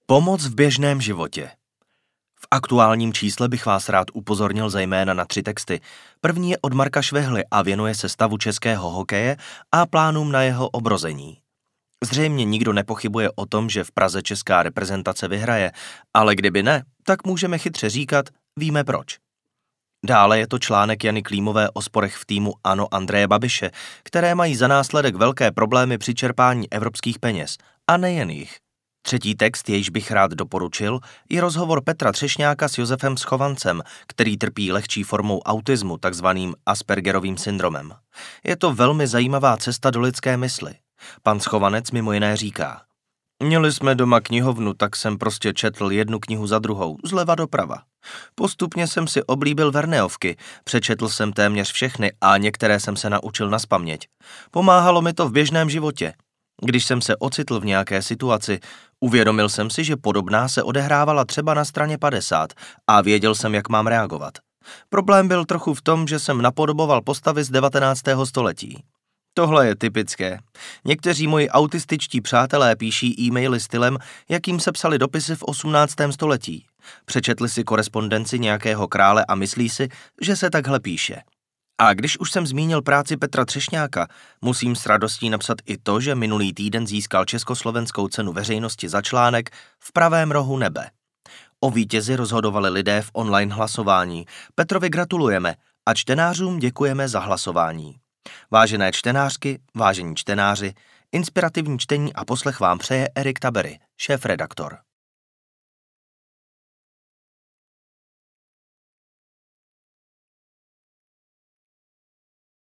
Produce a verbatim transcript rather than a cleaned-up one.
Pomoc v běžném životě. V aktuálním čísle bych vás rád upozornil zejména na tři texty. První je od Marka Švehly a věnuje se stavu českého hokeje a plánům na jeho obrození. Zřejmě nikdo nepochybuje o tom, že v Praze česká reprezentace vyhraje, ale kdyby ne, tak můžeme chytře říkat, víme proč. Dále je to článek Jany Klímové o sporech v týmu ANO Andreje Babiše, které mají za následek velké problémy při čerpání evropských peněz, a nejen jich. Třetí text, jejž bych rád doporučil, je rozhovor Petra Třešňáka s Josefem Schovancem, který trpí lehčí formou autismu, takzvaným Aspergerovým syndromem. Je to velmi zajímavá cesta do lidské mysli. Pan Schovanec mimo jiné říká: Měli jsme doma knihovnu, tak jsem prostě četl jednu knihu za druhou, zleva doprava. Postupně jsem si oblíbil Verneovky, přečetl jsem téměř všechny a některé jsem se naučil nazpaměť. Pomáhalo mi to v běžném životě. Když jsem se ocitl v nějaké situaci, uvědomil jsem si, že podobná se odehrávala třeba na straně padesát a věděl jsem, jak mám reagovat. Problém byl trochu v tom, že jsem napodoboval postavy z devatenáctého století. Tohle je typické. Někteří moji autističtí přátelé píší e-maily stylem, jakým se psali dopisy v osmnáctém století. Přečetli si korespondenci nějakého krále a myslí si, že se takhle píše. A když už jsem zmínil práci Petra Třešňáka, musím s radostí napsat i to, že minulý týden získal Československou cenu veřejnosti za článek V pravém rohu nebe. O vítězi rozhodovali lidé v online hlasování. Petrovi gratulujeme a čtenářům děkujeme za hlasování. Vážené čtenářky, vážení čtenáři, inspirativní čtení a poslech vám přeje Erik Tabery, šéfredaktor.